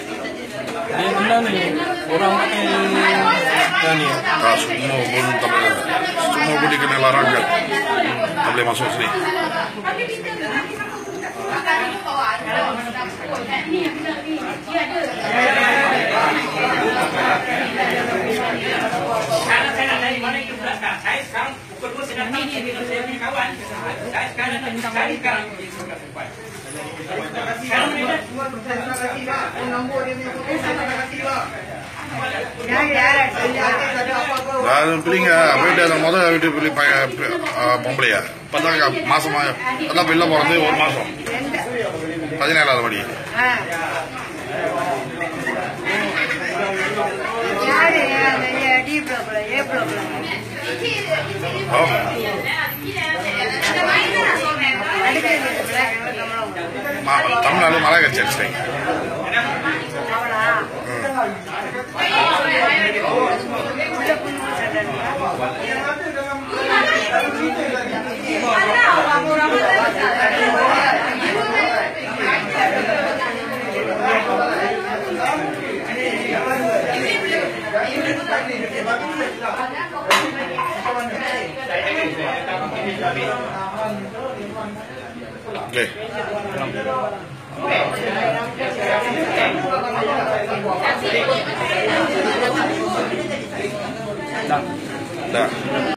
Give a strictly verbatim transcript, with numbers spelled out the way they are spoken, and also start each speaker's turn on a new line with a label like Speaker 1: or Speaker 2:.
Speaker 1: Dia benar ni orang pakai ni.
Speaker 2: Ah, semua pun tak boleh. Semua pun dikena larangan. Tak boleh masuk sini.
Speaker 3: Sekarang saya nak dari mana itu belakang. Saya sekarang pukul dua saya datang sini dengan saya punya kawan. Saya sekarang datang sekali sekarang. Sekarang mereka
Speaker 2: Dan pilih apa dia nak modal itu pilih pakai bomble ya. Padahal kan masuk mah, padahal bila orang tu orang masuk. Tadi ni lah tadi. Oh. Ma, Tamil Nadu malah kecil sih. Okay. Dah. Dah.